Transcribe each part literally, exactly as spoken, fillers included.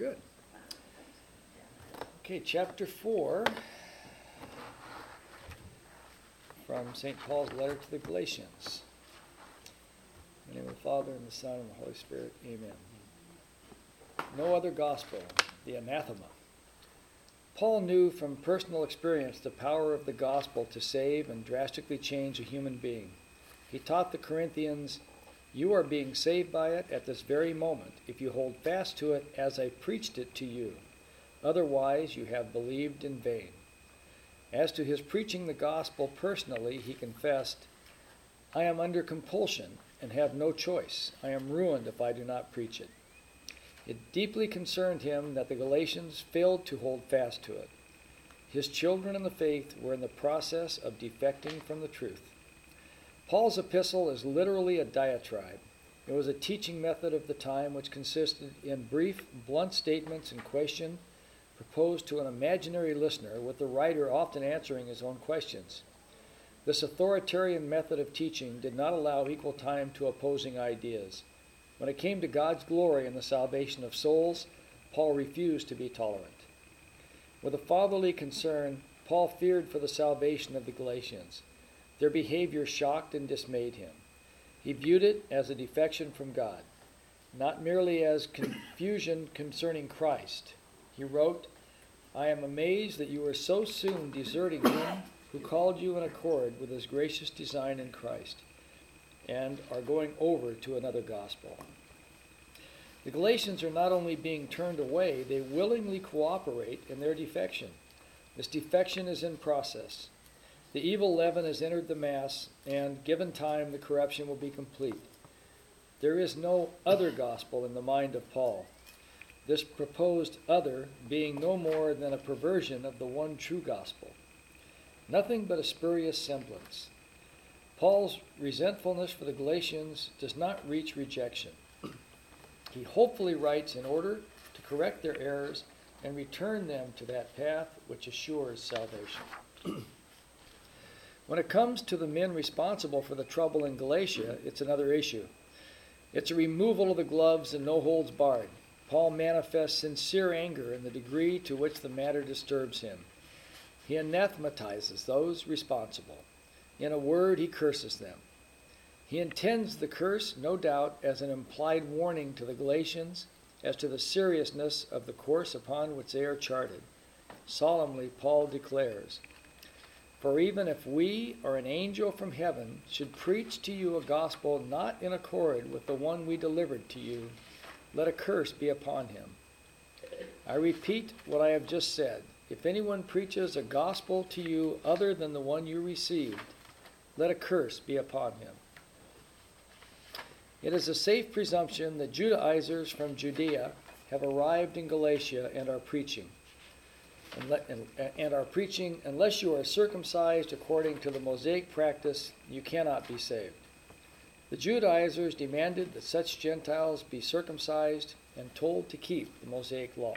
good. Okay, chapter four from Saint Paul's letter to the Galatians. In the name of the Father, and the Son, and the Holy Spirit. Amen. No other gospel, the anathema. Paul knew from personal experience the power of the gospel to save and drastically change a human being. He taught the Corinthians, "You are being saved by it at this very moment, if you hold fast to it as I preached it to you. Otherwise, you have believed in vain." As to his preaching the gospel personally, he confessed, "I am under compulsion and have no choice. I am ruined if I do not preach it." It deeply concerned him that the Galatians failed to hold fast to it. His children in the faith were in the process of defecting from the truth. Paul's epistle is literally a diatribe. It was a teaching method of the time which consisted in brief, blunt statements in question proposed to an imaginary listener, with the writer often answering his own questions. This authoritarian method of teaching did not allow equal time to opposing ideas. When it came to God's glory and the salvation of souls, Paul refused to be tolerant. With a fatherly concern, Paul feared for the salvation of the Galatians. Their behavior shocked and dismayed him. He viewed it as a defection from God, not merely as confusion concerning Christ. He wrote, "I am amazed that you are so soon deserting him who called you in accord with his gracious design in Christ, and are going over to another gospel." The Galatians are not only being turned away, they willingly cooperate in their defection. This defection is in process. The evil leaven has entered the mass, and given time, the corruption will be complete. There is no other gospel in the mind of Paul, this proposed other being no more than a perversion of the one true gospel. Nothing but a spurious semblance. Paul's resentfulness for the Galatians does not reach rejection. He hopefully writes in order to correct their errors and return them to that path which assures salvation. When it comes to the men responsible for the trouble in Galatia, it's another issue. It's a removal of the gloves and no holds barred. Paul manifests sincere anger in the degree to which the matter disturbs him. He anathematizes those responsible. In a word, he curses them. He intends the curse, no doubt, as an implied warning to the Galatians as to the seriousness of the course upon which they are charted. Solemnly, Paul declares, "For even if we or an angel from heaven should preach to you a gospel not in accord with the one we delivered to you, let a curse be upon him." I repeat what I have just said. If anyone preaches a gospel to you other than the one you received, let a curse be upon him. It is a safe presumption that Judaizers from Judea have arrived in Galatia and are preaching. And, let, and, and are preaching, unless you are circumcised according to the Mosaic practice, you cannot be saved. The Judaizers demanded that such Gentiles be circumcised and told to keep the Mosaic law.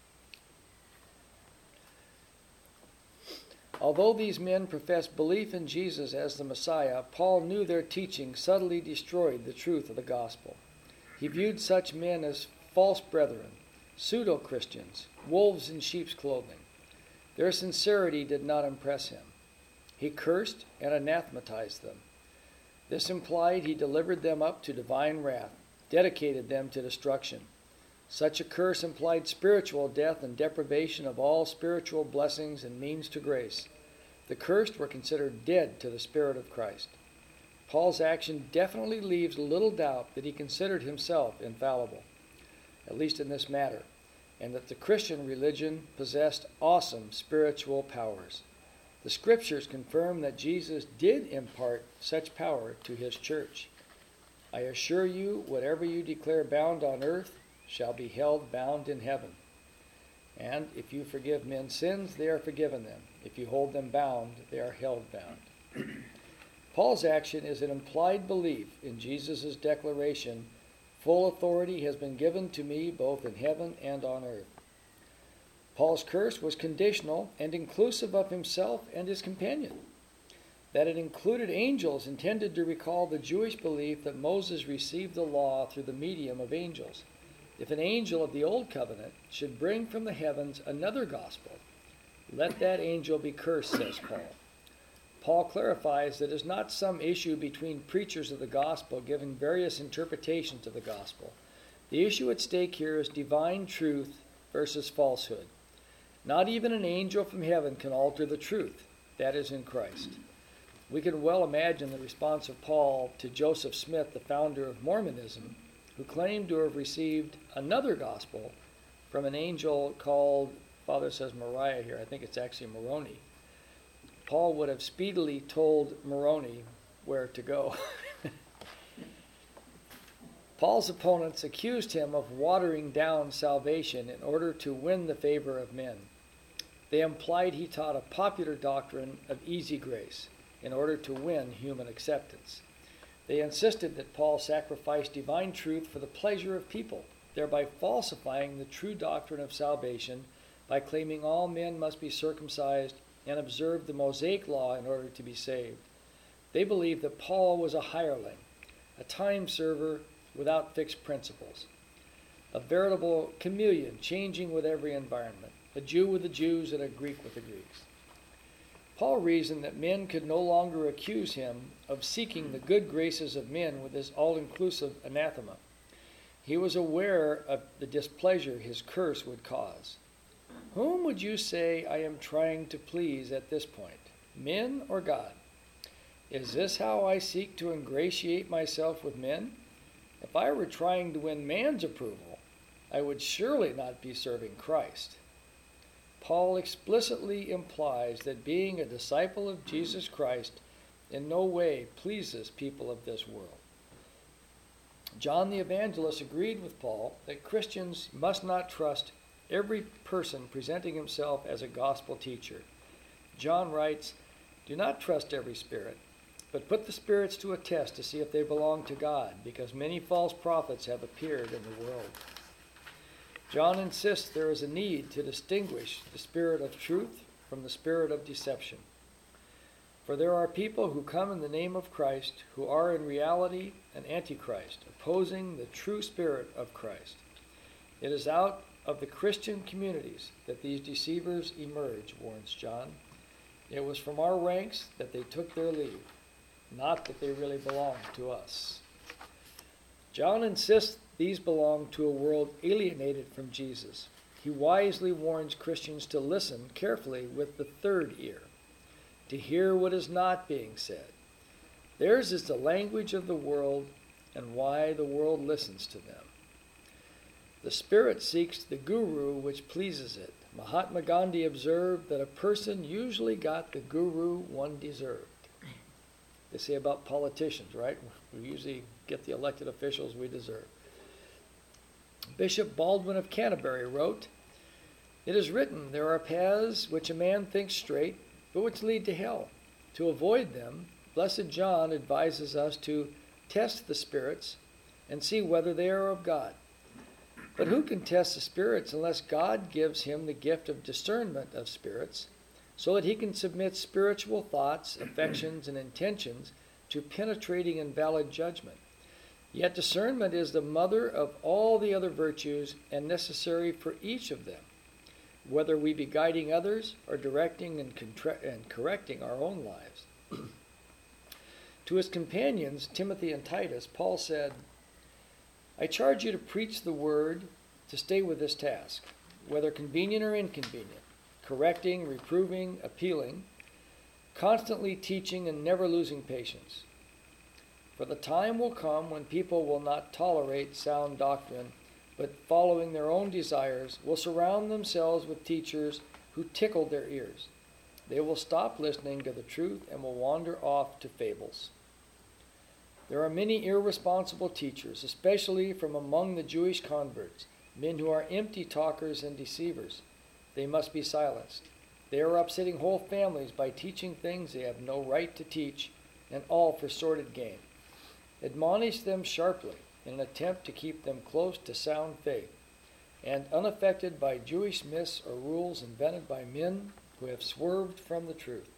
Although these men professed belief in Jesus as the Messiah, Paul knew their teaching subtly destroyed the truth of the gospel. He viewed such men as false brethren, pseudo-Christians, wolves in sheep's clothing. Their sincerity did not impress him. He cursed and anathematized them. This implied he delivered them up to divine wrath, dedicated them to destruction. Such a curse implied spiritual death and deprivation of all spiritual blessings and means to grace. The cursed were considered dead to the Spirit of Christ. Paul's action definitely leaves little doubt that he considered himself infallible, at least in this matter, and that the Christian religion possessed awesome spiritual powers. The Scriptures confirm that Jesus did impart such power to his church. "I assure you, whatever you declare bound on earth shall be held bound in heaven. And if you forgive men's sins, they are forgiven them. If you hold them bound, they are held bound." Paul's action is an implied belief in Jesus' declaration, "Full authority has been given to me both in heaven and on earth." Paul's curse was conditional and inclusive of himself and his companion. That it included angels intended to recall the Jewish belief that Moses received the law through the medium of angels. If an angel of the old covenant should bring from the heavens another gospel, let that angel be cursed, says Paul. Paul clarifies that it is not some issue between preachers of the gospel giving various interpretations of the gospel. The issue at stake here is divine truth versus falsehood. Not even an angel from heaven can alter the truth. That is in Christ. We can well imagine the response of Paul to Joseph Smith, the founder of Mormonism, who claimed to have received another gospel from an angel called, Father says Moriah here, I think it's actually Moroni. Paul would have speedily told Moroni where to go. Paul's opponents accused him of watering down salvation in order to win the favor of men. They implied he taught a popular doctrine of easy grace in order to win human acceptance. They insisted that Paul sacrificed divine truth for the pleasure of people, thereby falsifying the true doctrine of salvation by claiming all men must be circumcised and observe the Mosaic law in order to be saved. They believed that Paul was a hireling, a time server without fixed principles, a veritable chameleon changing with every environment, a Jew with the Jews and a Greek with the Greeks. Paul reasoned that men could no longer accuse him of seeking the good graces of men with his all-inclusive anathema. He was aware of the displeasure his curse would cause. Whom would you say I am trying to please at this point, men or God? Is this how I seek to ingratiate myself with men? If I were trying to win man's approval, I would surely not be serving Christ. Paul explicitly implies that being a disciple of Jesus Christ in no way pleases people of this world. John the Evangelist agreed with Paul that Christians must not trust every person presenting himself as a gospel teacher. John writes, "Do not trust every spirit, but put the spirits to a test to see if they belong to God, because many false prophets have appeared in the world." John insists there is a need to distinguish the spirit of truth from the spirit of deception. For there are people who come in the name of Christ who are in reality an antichrist, opposing the true spirit of Christ. It is out of the Christian communities that these deceivers emerge, warns John. It was from our ranks that they took their leave, not that they really belong to us. John insists these belong to a world alienated from Jesus. He wisely warns Christians to listen carefully with the third ear, to hear what is not being said. Theirs is the language of the world and why the world listens to them. The spirit seeks the guru which pleases it. Mahatma Gandhi observed that a person usually got the guru one deserved. They say about politicians, right? We usually get the elected officials we deserve. Bishop Baldwin of Canterbury wrote, "It is written, there are paths which a man thinks straight, but which lead to hell. To avoid them, Blessed John advises us to test the spirits and see whether they are of God. But who can test the spirits unless God gives him the gift of discernment of spirits, so that he can submit spiritual thoughts, affections, and intentions to penetrating and valid judgment? Yet discernment is the mother of all the other virtues and necessary for each of them, whether we be guiding others or directing and, contra- and correcting our own lives." To his companions, Timothy and Titus, Paul said, "I charge you to preach the word, to stay with this task, whether convenient or inconvenient, correcting, reproving, appealing, constantly teaching and never losing patience. For the time will come when people will not tolerate sound doctrine, but following their own desires, will surround themselves with teachers who tickle their ears. They will stop listening to the truth and will wander off to fables. There are many irresponsible teachers, especially from among the Jewish converts, men who are empty talkers and deceivers. They must be silenced. They are upsetting whole families by teaching things they have no right to teach, and all for sordid gain. Admonish them sharply in an attempt to keep them close to sound faith, and unaffected by Jewish myths or rules invented by men who have swerved from the truth."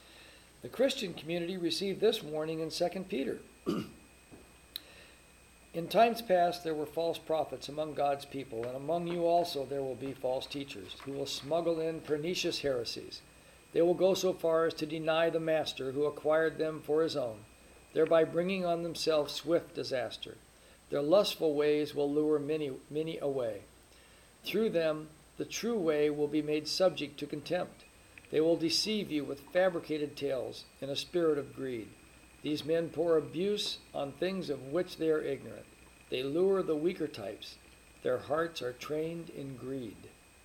The Christian community received this warning in Second Peter. In times past there were false prophets among God's people, and among you also there will be false teachers, who will smuggle in pernicious heresies. They will go so far as to deny the Master who acquired them for his own, thereby bringing on themselves swift disaster. Their lustful ways will lure many, many away. Through them the true way will be made subject to contempt. They will deceive you with fabricated tales in a spirit of greed. These men pour abuse on things of which they are ignorant. They lure the weaker types. Their hearts are trained in greed.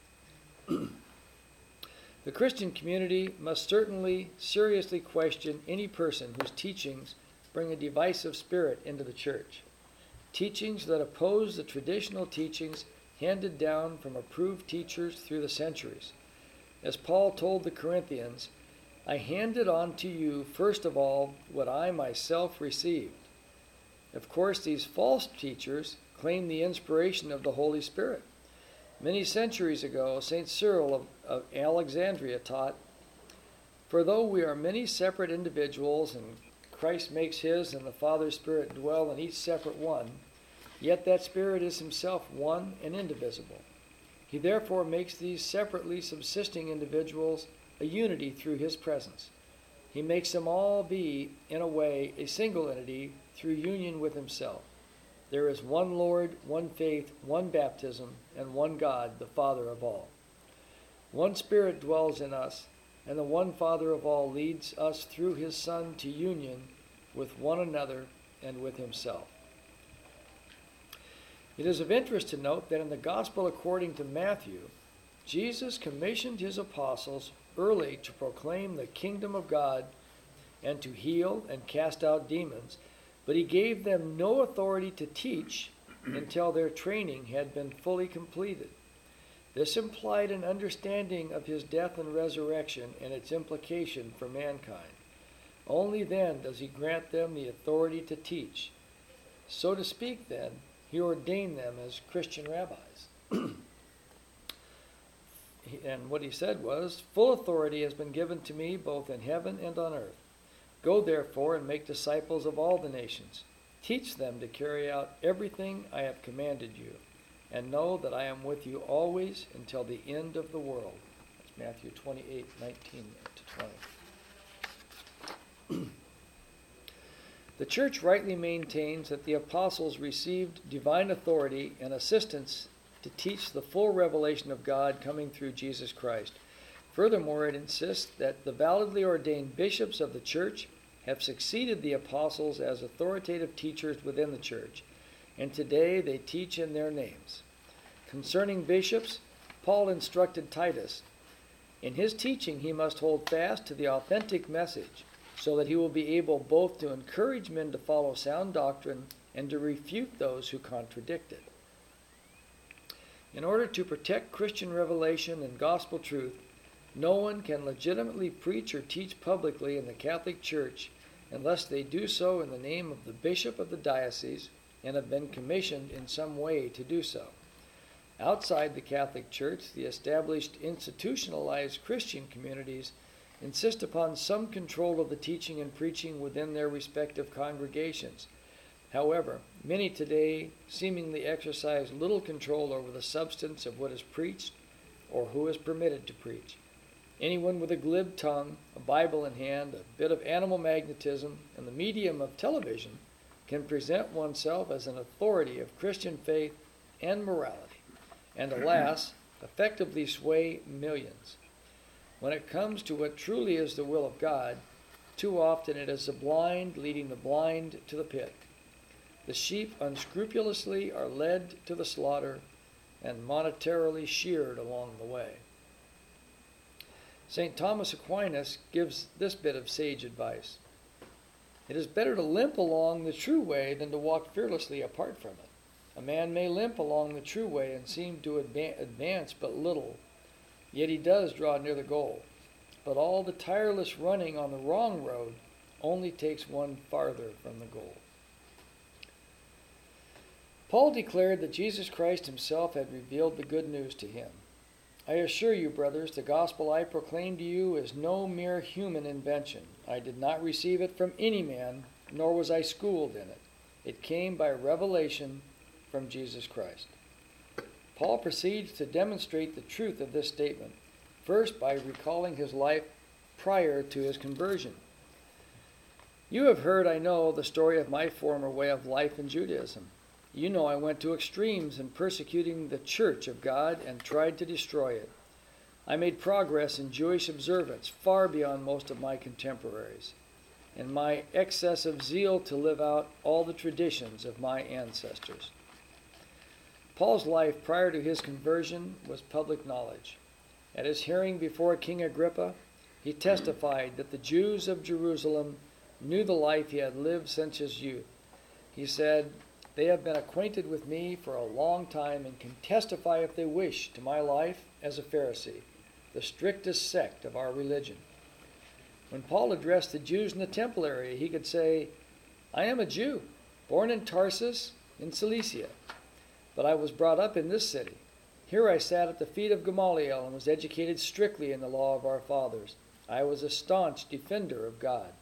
The Christian community must certainly seriously question any person whose teachings bring a divisive spirit into the church. Teachings that oppose the traditional teachings handed down from approved teachers through the centuries. As Paul told the Corinthians, I handed on to you, first of all, what I myself received. Of course, these false teachers claim the inspiration of the Holy Spirit. Many centuries ago, Saint Cyril of, of Alexandria taught, for though we are many separate individuals, and Christ makes his and the Father's Spirit dwell in each separate one, yet that Spirit is himself one and indivisible. He therefore makes these separately subsisting individuals a unity through his presence. He makes them all be, in a way, a single entity through union with himself. There is one Lord, one faith, one baptism, and one God, the Father of all. One Spirit dwells in us, and the one Father of all leads us through his Son to union with one another and with himself. It is of interest to note that in the Gospel according to Matthew, Jesus commissioned his apostles early to proclaim the kingdom of God and to heal and cast out demons, but he gave them no authority to teach until their training had been fully completed. This implied an understanding of his death and resurrection and its implication for mankind. Only then does he grant them the authority to teach. So to speak, then, he ordained them as Christian rabbis. And what he said was, full authority has been given to me both in heaven and on earth. Go therefore and make disciples of all the nations. Teach them to carry out everything I have commanded you, and know that I am with you always until the end of the world. That's Matthew twenty-eight, nineteen to twenty. The church rightly maintains that the apostles received divine authority and assistance to teach the full revelation of God coming through Jesus Christ. Furthermore, it insists that the validly ordained bishops of the church have succeeded the apostles as authoritative teachers within the church, and today they teach in their names. Concerning bishops, Paul instructed Titus, in his teaching he must hold fast to the authentic message, so that he will be able both to encourage men to follow sound doctrine and to refute those who contradict it. In order to protect Christian revelation and gospel truth, no one can legitimately preach or teach publicly in the Catholic Church unless they do so in the name of the bishop of the diocese and have been commissioned in some way to do so. Outside the Catholic Church, the established institutionalized Christian communities insist upon some control of the teaching and preaching within their respective congregations. However, many today seemingly exercise little control over the substance of what is preached or who is permitted to preach. Anyone with a glib tongue, a Bible in hand, a bit of animal magnetism, and the medium of television can present oneself as an authority of Christian faith and morality, and alas, effectively sway millions. When it comes to what truly is the will of God, too often it is the blind leading the blind to the pit. The sheep unscrupulously are led to the slaughter and monetarily sheared along the way. Saint Thomas Aquinas gives this bit of sage advice. It is better to limp along the true way than to walk fearlessly apart from it. A man may limp along the true way and seem to advance but little, yet he does draw near the goal. But all the tireless running on the wrong road only takes one farther from the goal. Paul declared that Jesus Christ himself had revealed the good news to him. I assure you, brothers, the gospel I proclaim to you is no mere human invention. I did not receive it from any man, nor was I schooled in it. It came by revelation from Jesus Christ. Paul proceeds to demonstrate the truth of this statement, first by recalling his life prior to his conversion. You have heard, I know, the story of my former way of life in Judaism. You know I went to extremes in persecuting the church of God and tried to destroy it. I made progress in Jewish observance far beyond most of my contemporaries, and my excessive zeal to live out all the traditions of my ancestors. Paul's life prior to his conversion was public knowledge. At his hearing before King Agrippa, he testified that the Jews of Jerusalem knew the life he had lived since his youth. He said, "They have been acquainted with me for a long time and can testify if they wish to my life as a Pharisee, the strictest sect of our religion." When Paul addressed the Jews in the temple area, he could say, "I am a Jew, born in Tarsus in Cilicia, but I was brought up in this city. Here I sat at the feet of Gamaliel and was educated strictly in the law of our fathers. I was a staunch defender of God."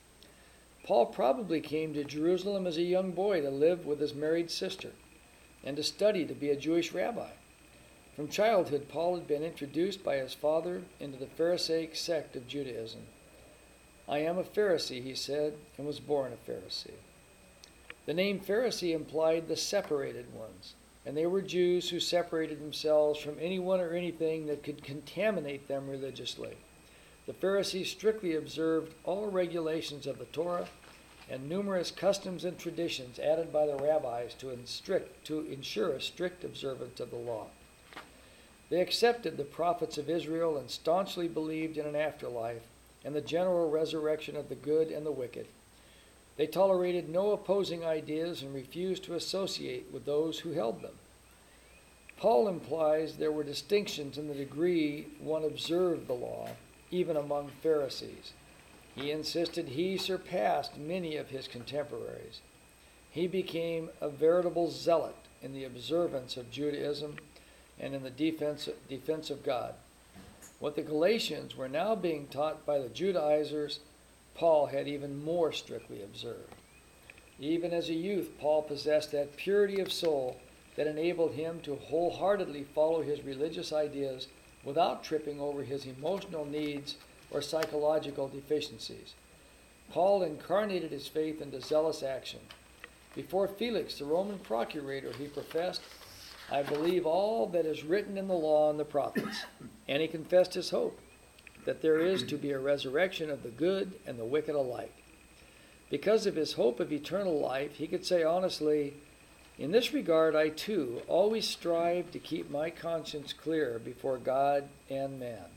Paul probably came to Jerusalem as a young boy to live with his married sister and to study to be a Jewish rabbi. From childhood, Paul had been introduced by his father into the Pharisaic sect of Judaism. "I am a Pharisee," he said, and was born a Pharisee. The name Pharisee implied the separated ones, and they were Jews who separated themselves from anyone or anything that could contaminate them religiously. The Pharisees strictly observed all regulations of the Torah and numerous customs and traditions added by the rabbis to, instrict, to ensure a strict observance of the law. They accepted the prophets of Israel and staunchly believed in an afterlife and the general resurrection of the good and the wicked. They tolerated no opposing ideas and refused to associate with those who held them. Paul implies there were distinctions in the degree one observed the law, even among Pharisees. He insisted he surpassed many of his contemporaries. He became a veritable zealot in the observance of Judaism and in the defense, defense of God. What the Galatians were now being taught by the Judaizers, Paul had even more strictly observed. Even as a youth, Paul possessed that purity of soul that enabled him to wholeheartedly follow his religious ideas without tripping over his emotional needs or psychological deficiencies. Paul incarnated his faith into zealous action. Before Felix, the Roman procurator, he professed, "I believe all that is written in the law and the prophets," and he confessed his hope that there is to be a resurrection of the good and the wicked alike. Because of his hope of eternal life, he could say honestly, "In this regard, I too always strive to keep my conscience clear before God and man."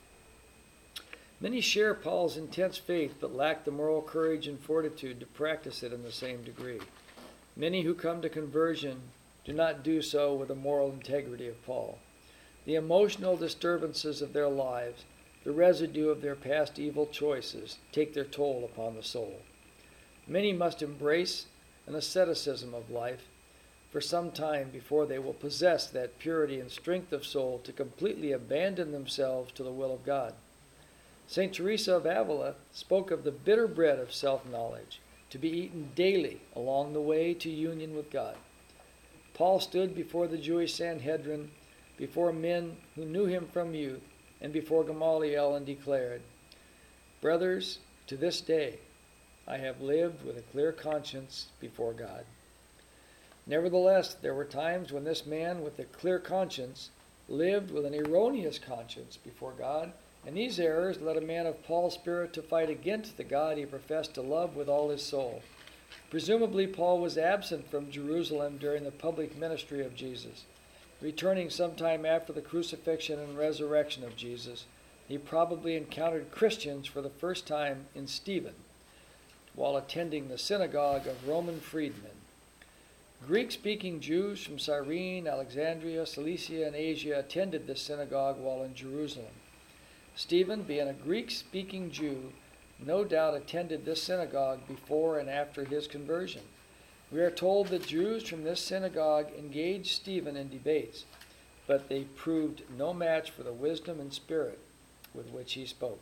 Many share Paul's intense faith but lack the moral courage and fortitude to practice it in the same degree. Many who come to conversion do not do so with the moral integrity of Paul. The emotional disturbances of their lives, the residue of their past evil choices, take their toll upon the soul. Many must embrace an asceticism of life for some time before they will possess that purity and strength of soul to completely abandon themselves to the will of God. Saint Teresa of Avila spoke of the bitter bread of self-knowledge to be eaten daily along the way to union with God. Paul stood before the Jewish Sanhedrin, before men who knew him from youth, and before Gamaliel and declared, "Brothers, to this day I have lived with a clear conscience before God." Nevertheless, there were times when this man with a clear conscience lived with an erroneous conscience before God, and these errors led a man of Paul's spirit to fight against the God he professed to love with all his soul. Presumably, Paul was absent from Jerusalem during the public ministry of Jesus. Returning sometime after the crucifixion and resurrection of Jesus, he probably encountered Christians for the first time in Stephen while attending the synagogue of Roman freedmen. Greek-speaking Jews from Cyrene, Alexandria, Cilicia, and Asia attended this synagogue while in Jerusalem. Stephen, being a Greek-speaking Jew, no doubt attended this synagogue before and after his conversion. We are told that Jews from this synagogue engaged Stephen in debates, but they proved no match for the wisdom and spirit with which he spoke.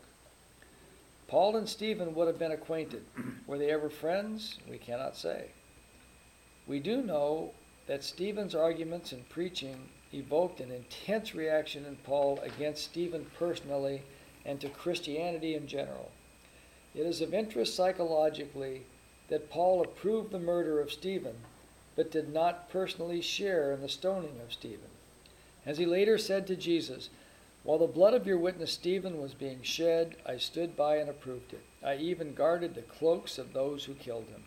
Paul and Stephen would have been acquainted. Were they ever friends? We cannot say. We do know that Stephen's arguments and preaching evoked an intense reaction in Paul against Stephen personally and to Christianity in general. It is of interest psychologically that Paul approved the murder of Stephen, but did not personally share in the stoning of Stephen. As he later said to Jesus, "While the blood of your witness Stephen was being shed, I stood by and approved it. I even guarded the cloaks of those who killed him."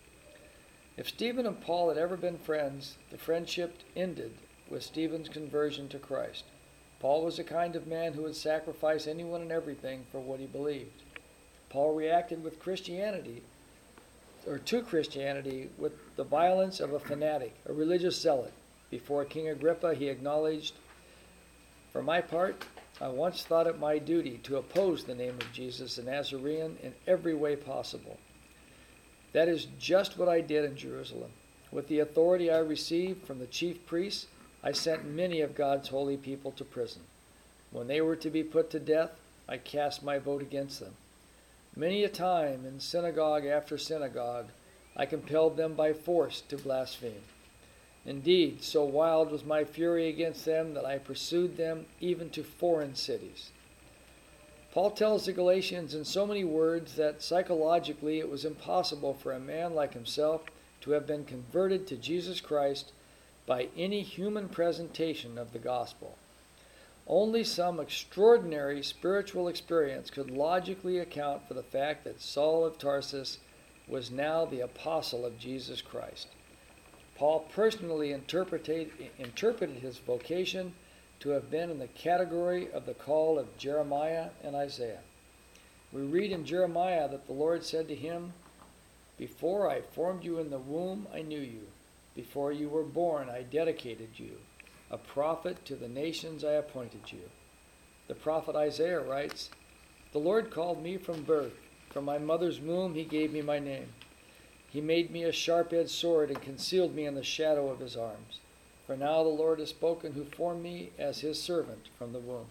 If Stephen and Paul had ever been friends, the friendship ended with Stephen's conversion to Christ. Paul was the kind of man who would sacrifice anyone and everything for what he believed. Paul reacted with Christianity, or to Christianity, with the violence of a fanatic, a religious zealot. Before King Agrippa, he acknowledged, "For my part, I once thought it my duty to oppose the name of Jesus the Nazarene in every way possible. That is just what I did in Jerusalem. With the authority I received from the chief priests, I sent many of God's holy people to prison. When they were to be put to death, I cast my vote against them. Many a time, in synagogue after synagogue, I compelled them by force to blaspheme. Indeed, so wild was my fury against them that I pursued them even to foreign cities." Paul tells the Galatians in so many words that psychologically it was impossible for a man like himself to have been converted to Jesus Christ by any human presentation of the gospel. Only some extraordinary spiritual experience could logically account for the fact that Saul of Tarsus was now the apostle of Jesus Christ. Paul personally interpreted, interpreted his vocation to have been in the category of the call of Jeremiah and Isaiah. We read in Jeremiah that the Lord said to him, "Before I formed you in the womb, I knew you. Before you were born, I dedicated you. A prophet to the nations I appointed you." The prophet Isaiah writes, "The Lord called me from birth. From my mother's womb he gave me my name. He made me a sharp-edged sword and concealed me in the shadow of his arms. For now the Lord has spoken, who formed me as his servant from the womb."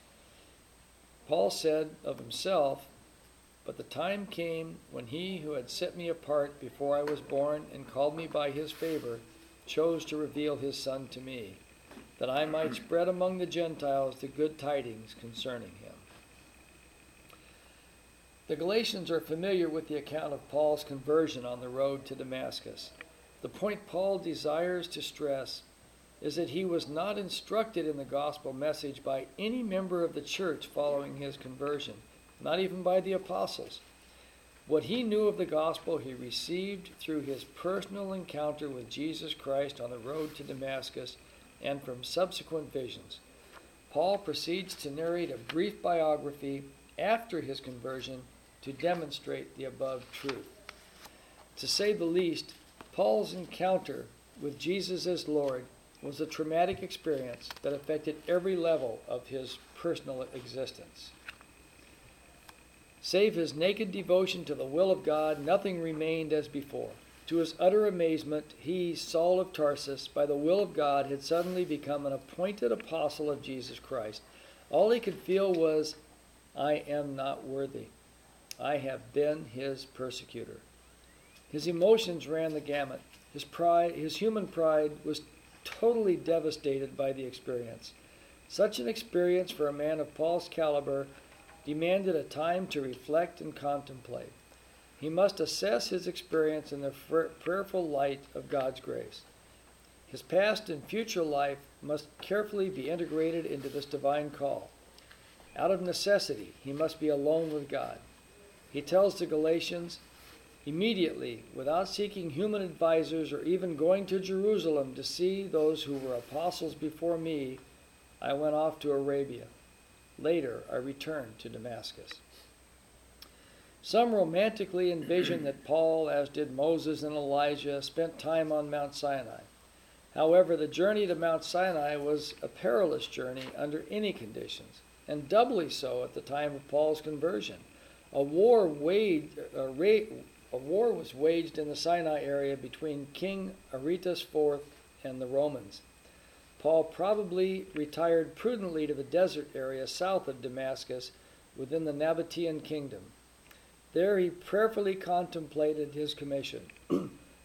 Paul said of himself, "But the time came when he who had set me apart before I was born and called me by his favor chose to reveal his Son to me, that I might spread among the Gentiles the good tidings concerning him." The Galatians are familiar with the account of Paul's conversion on the road to Damascus. The point Paul desires to stress is that he was not instructed in the gospel message by any member of the church following his conversion, not even by the apostles. What he knew of the gospel he received through his personal encounter with Jesus Christ on the road to Damascus and from subsequent visions. Paul proceeds to narrate a brief biography after his conversion to demonstrate the above truth. To say the least, Paul's encounter with Jesus as Lord was a traumatic experience that affected every level of his personal existence. Save his naked devotion to the will of God, nothing remained as before. To his utter amazement, he, Saul of Tarsus, by the will of God, had suddenly become an appointed apostle of Jesus Christ. All he could feel was, "I am not worthy. I have been his persecutor." His emotions ran the gamut. His pride, his human pride, was totally devastated by the experience. Such an experience for a man of Paul's caliber demanded a time to reflect and contemplate. He must assess his experience in the prayerful light of God's grace. His past and future life must carefully be integrated into this divine call. Out of necessity, he must be alone with God. He tells the Galatians, "Immediately, without seeking human advisors or even going to Jerusalem to see those who were apostles before me, I went off to Arabia. Later, I returned to Damascus." Some romantically envision that Paul, as did Moses and Elijah, spent time on Mount Sinai. However, the journey to Mount Sinai was a perilous journey under any conditions, and doubly so at the time of Paul's conversion. A war waged, a, ra- a war was waged in the Sinai area between King Aretas the fourth and the Romans. Paul probably retired prudently to the desert area south of Damascus within the Nabatean kingdom. There he prayerfully contemplated his commission.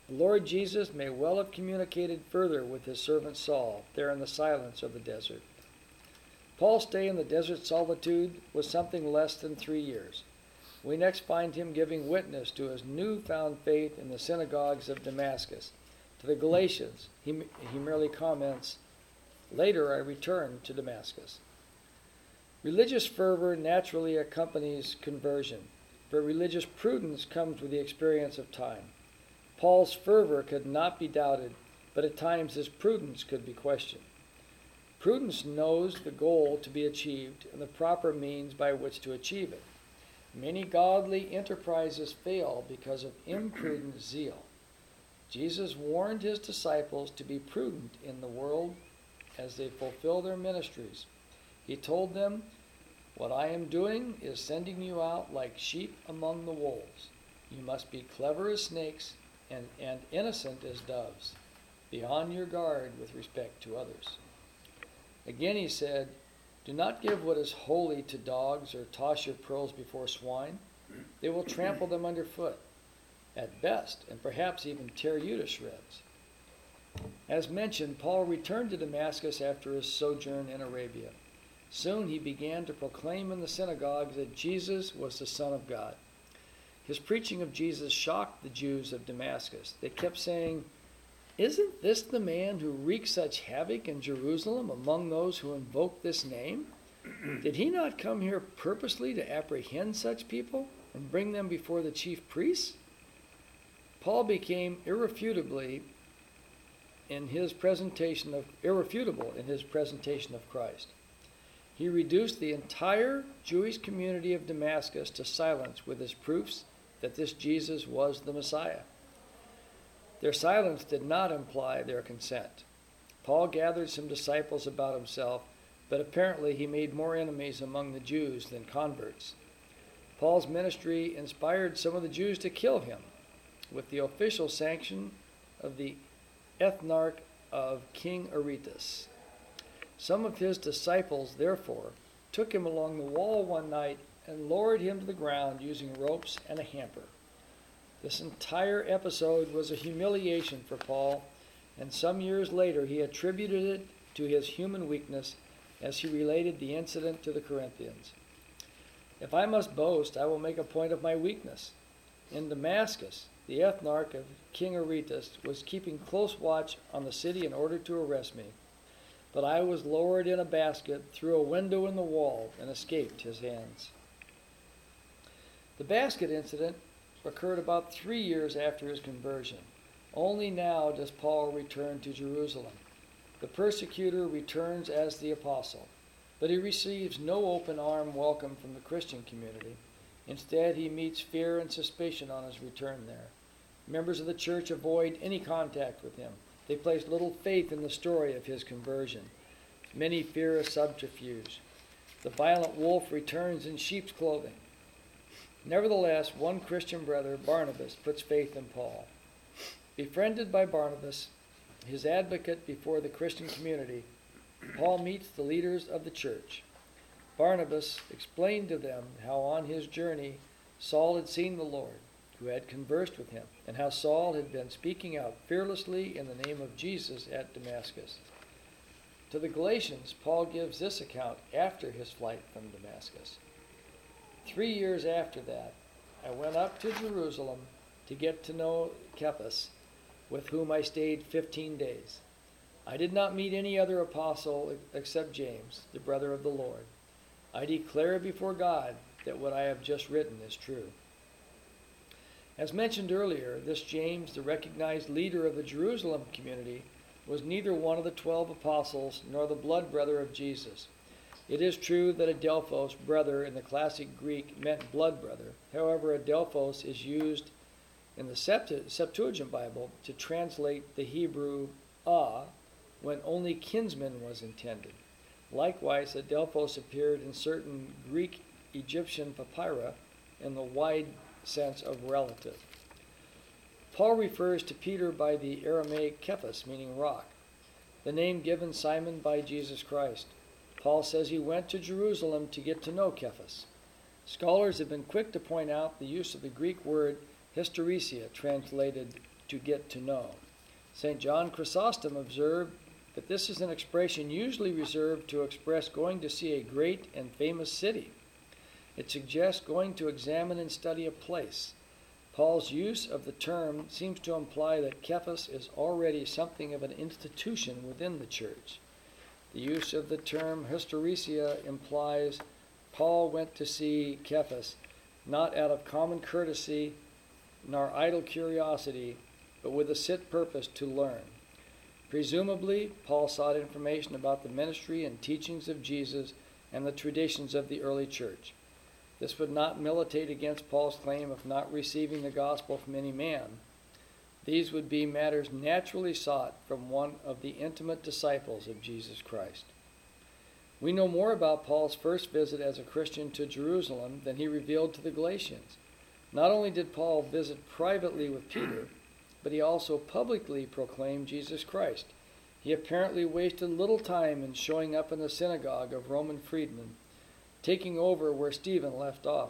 The Lord Jesus may well have communicated further with his servant Saul, there in the silence of the desert. Paul's stay in the desert solitude was something less than three years. We next find him giving witness to his newfound faith in the synagogues of Damascus. To the Galatians, he, he merely comments, "Later I returned to Damascus." Religious fervor naturally accompanies conversion, but religious prudence comes with the experience of time. Paul's fervor could not be doubted, but at times his prudence could be questioned. Prudence knows the goal to be achieved and the proper means by which to achieve it. Many godly enterprises fail because of imprudent zeal. Jesus warned his disciples to be prudent in the world as they fulfill their ministries. He told them, "What I am doing is sending you out like sheep among the wolves. You must be clever as snakes and, and innocent as doves. Be on your guard with respect to others." Again he said, "Do not give what is holy to dogs or toss your pearls before swine. They will trample them underfoot, at best, and perhaps even tear you to shreds." As mentioned, Paul returned to Damascus after his sojourn in Arabia. Soon he began to proclaim in the synagogues that Jesus was the Son of God. His preaching of Jesus shocked the Jews of Damascus. They kept saying, "Isn't this the man who wreaked such havoc in Jerusalem among those who invoke this name? Did he not come here purposely to apprehend such people and bring them before the chief priests?" Paul became irrefutably in his presentation of irrefutable in his presentation of Christ. He reduced the entire Jewish community of Damascus to silence with his proofs that this Jesus was the Messiah. Their silence did not imply their consent. Paul gathered some disciples about himself, but apparently he made more enemies among the Jews than converts. Paul's ministry inspired some of the Jews to kill him, with the official sanction of the ethnarch of King Aretas. Some of his disciples, therefore, took him along the wall one night and lowered him to the ground using ropes and a hamper. This entire episode was a humiliation for Paul, and some years later he attributed it to his human weakness as he related the incident to the Corinthians. "If I must boast, I will make a point of my weakness. In Damascus, the ethnarch of King Aretas was keeping close watch on the city in order to arrest me. But I was lowered in a basket through a window in the wall and escaped his hands." The basket incident occurred about three years after his conversion. Only now does Paul return to Jerusalem. The persecutor returns as the apostle, but he receives no open arm welcome from the Christian community. Instead, he meets fear and suspicion on his return there. Members of the church avoid any contact with him. They place little faith in the story of his conversion. Many fear a subterfuge. The violent wolf returns in sheep's clothing. Nevertheless, one Christian brother, Barnabas, puts faith in Paul. Befriended by Barnabas, his advocate before the Christian community, Paul meets the leaders of the church. Barnabas explained to them how on his journey Saul had seen the Lord, who had conversed with him, and how Saul had been speaking out fearlessly in the name of Jesus at Damascus. To the Galatians, Paul gives this account after his flight from Damascus. "Three years after that, I went up to Jerusalem to get to know Cephas, with whom I stayed fifteen days. I did not meet any other apostle except James, the brother of the Lord. I declare before God that what I have just written is true." As mentioned earlier, this James, the recognized leader of the Jerusalem community, was neither one of the twelve apostles nor the blood brother of Jesus. It is true that adelphos, brother, in the classic Greek meant blood brother. However, adelphos is used in the Septuagint Bible to translate the Hebrew ah when only kinsman was intended. Likewise, adelphos appeared in certain Greek Egyptian papyri in the wide sense of relative. Paul refers to Peter by the Aramaic Cephas, meaning rock, the name given Simon by Jesus Christ. Paul says he went to Jerusalem to get to know Cephas. Scholars have been quick to point out the use of the Greek word hysteresia, translated to get to know. Saint John Chrysostom observed that this is an expression usually reserved to express going to see a great and famous city. It suggests going to examine and study a place. Paul's use of the term seems to imply that Cephas is already something of an institution within the church. The use of the term hysteresia implies Paul went to see Cephas not out of common courtesy nor idle curiosity, but with a set purpose to learn. Presumably, Paul sought information about the ministry and teachings of Jesus and the traditions of the early church. This would not militate against Paul's claim of not receiving the gospel from any man. These would be matters naturally sought from one of the intimate disciples of Jesus Christ. We know more about Paul's first visit as a Christian to Jerusalem than he revealed to the Galatians. Not only did Paul visit privately with Peter, but he also publicly proclaimed Jesus Christ. He apparently wasted little time in showing up in the synagogue of Roman freedmen, taking over where Stephen left off.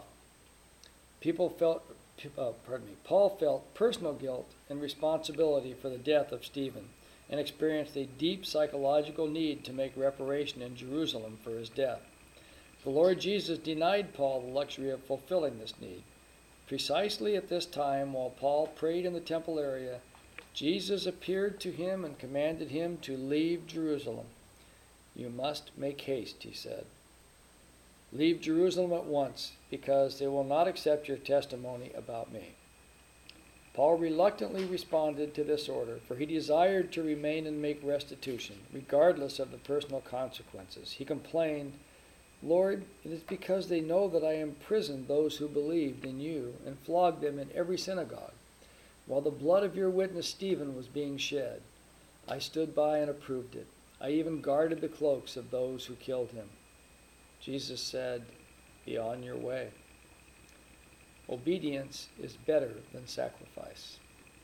People felt, uh, pardon me, Paul felt personal guilt and responsibility for the death of Stephen, and experienced a deep psychological need to make reparation in Jerusalem for his death. The Lord Jesus denied Paul the luxury of fulfilling this need. Precisely at this time, while Paul prayed in the temple area, Jesus appeared to him and commanded him to leave Jerusalem. "You must make haste," he said. "Leave Jerusalem at once, because they will not accept your testimony about me." Paul reluctantly responded to this order, for he desired to remain and make restitution, regardless of the personal consequences. He complained, "Lord, it is because they know that I imprisoned those who believed in you and flogged them in every synagogue, while the blood of your witness Stephen was being shed. I stood by and approved it. I even guarded the cloaks of those who killed him." Jesus said, "Be on your way." Obedience is better than sacrifice.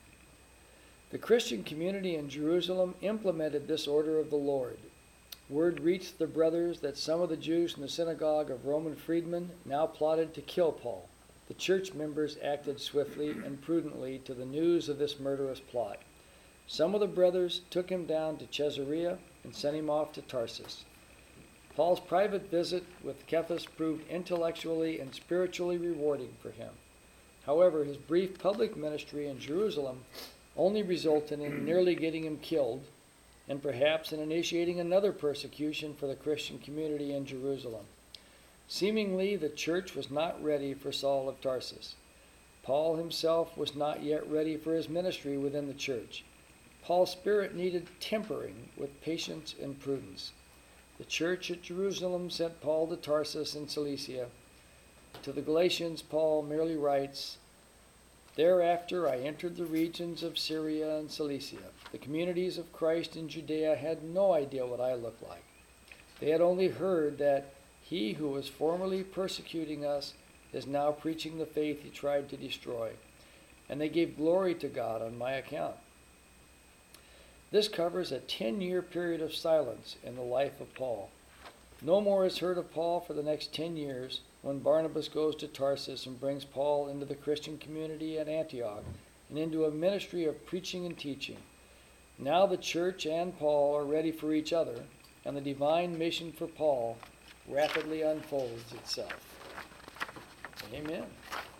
The Christian community in Jerusalem implemented this order of the Lord. Word reached the brothers that some of the Jews in the synagogue of Roman freedmen now plotted to kill Paul. The church members acted swiftly and prudently to the news of this murderous plot. Some of the brothers took him down to Caesarea and sent him off to Tarsus. Paul's private visit with Cephas proved intellectually and spiritually rewarding for him. However, his brief public ministry in Jerusalem only resulted in nearly getting him killed, and perhaps in initiating another persecution for the Christian community in Jerusalem. Seemingly, the church was not ready for Saul of Tarsus. Paul himself was not yet ready for his ministry within the church. Paul's spirit needed tempering with patience and prudence. The church at Jerusalem sent Paul to Tarsus in Cilicia. To the Galatians, Paul merely writes, "Thereafter I entered the regions of Syria and Cilicia. The communities of Christ in Judea had no idea what I looked like. They had only heard that he who was formerly persecuting us is now preaching the faith he tried to destroy, and they gave glory to God on my account." This covers a ten-year period of silence in the life of Paul. No more is heard of Paul for the next ten years, when Barnabas goes to Tarsus and brings Paul into the Christian community at Antioch and into a ministry of preaching and teaching. Now the church and Paul are ready for each other, and the divine mission for Paul rapidly unfolds itself. Amen.